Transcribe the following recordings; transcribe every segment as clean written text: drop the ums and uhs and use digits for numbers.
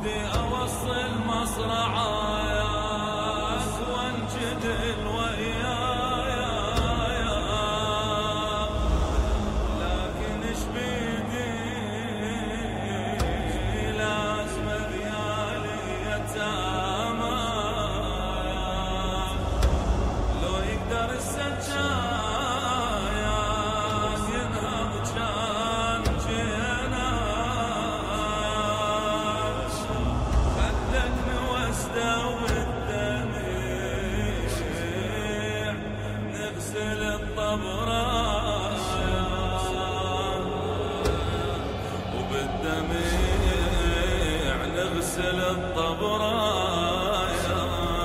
ودي أوصل مصرعايا وانجدل ويايا، لكن ايش بيدي لازم ذيالي يتامى، لو يقدر السجايا ينهض كان جينا، خلتني واسدة وبالدميع نغسل الطبرايا، وبالدميع نغسل الطبرايا.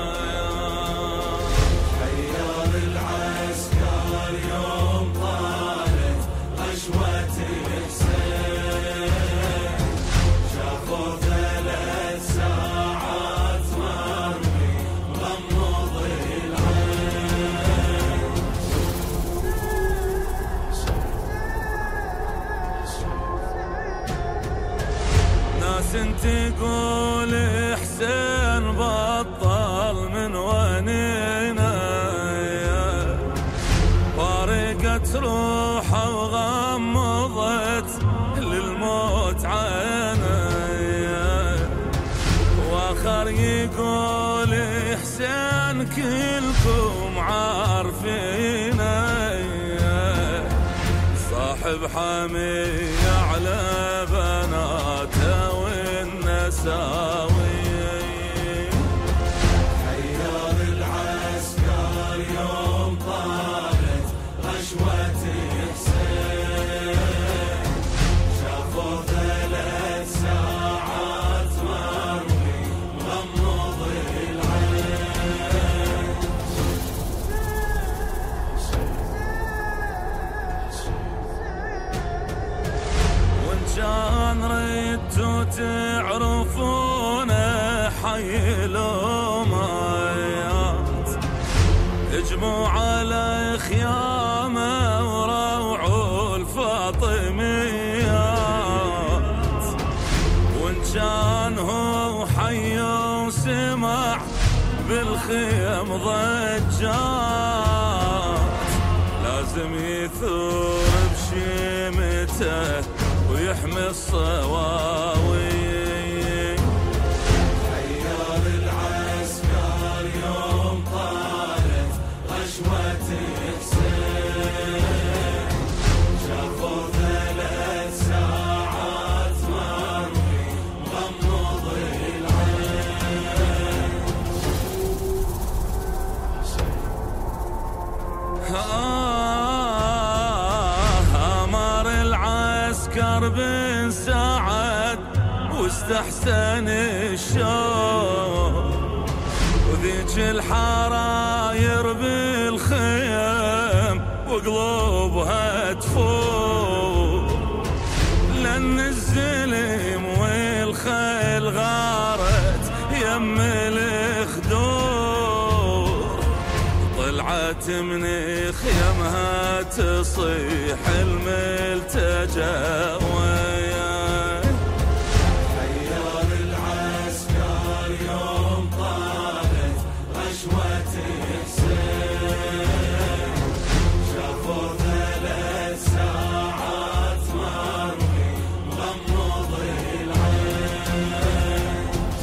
حيار العسكر يوم طالت غشوة الحسين، شافوا 3 ساعات مرمي غمض العين. ناس تقول حسين بطل من ونينا، فارقت روحه وغمضت للموت عينه، واخر يقول حسين كلكم عارفينه، صاحب حمية على بناته والنساوي. حيار العسكر يوم طالت غشوة الحسين، شافوا 3 ساعات مرمي غمض العين. وان كان ردتوا تعرفونه حي الأميات، اجموا على خيامه وروعوا الفاطميات، وان كان هو حي وسمع بالخيم ضجات، لازم يثور بشيمته ويحمي الصواوي. حيار العسكر يوم طالت غشوة الحسين، شافوا 3 ساعات مرمي غمض العين. أمر العسكر بن سعد واستحسن الشوق، وذيك الحراير بالخيم وقلوبها تفوق، لأن الزلم والخيل غارت يم الخدور، طلعت من خيمها تصيح الملتجأ وياه. حيار العسكر يوم طالت غشوة الحسين، شافوا 3 ساعات مرمي غمض العين.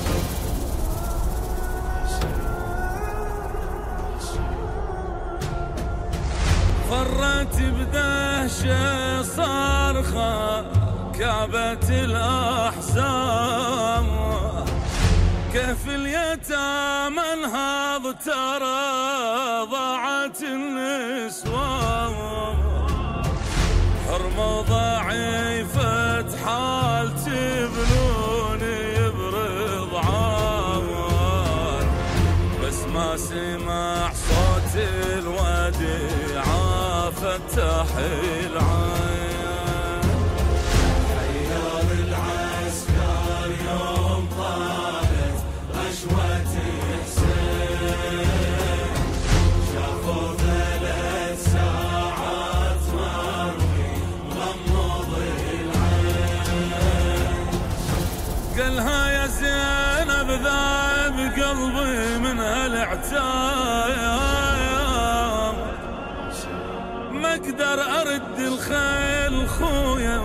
فرت بدهشة صرخة كعبة الأحزان، كيف اليتامى انهض ترى ضاعت النسوان، حرمة ضعيفة حال تبنوني برضعان، بس ما سمع صوت الوديعة فتح العين. حيار العسكر يوم طالت غشوة الحسين، شافوا 3 ساعات مرمي غمض بذاب قلبي من هالعتاب، ما اقدر ارد الخيل خويا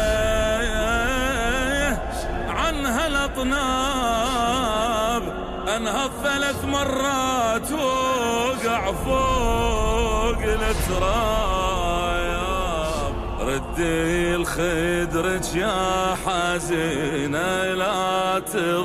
عن هالاطناب، انهض 3 مرات ووقع فوق التراب. ردي الخدرج يا حزينة لا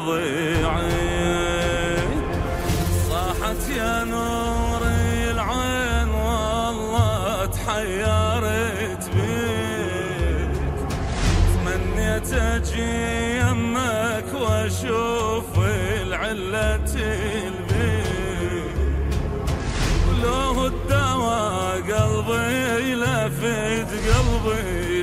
تضيعي، صاحت يا نور العين والله تحيرت بيك، تمنيت اجي يمك واشوف العلة البيك، ولو الدواء قلبي لفت قلبي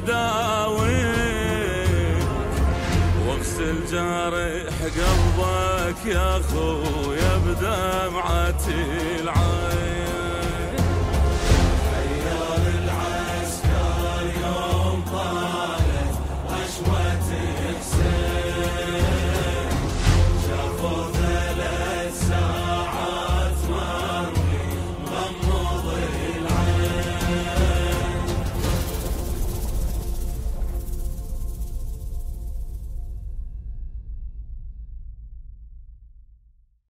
وداويك، واغسل جارح قلبك يا خويا بدمعة العين.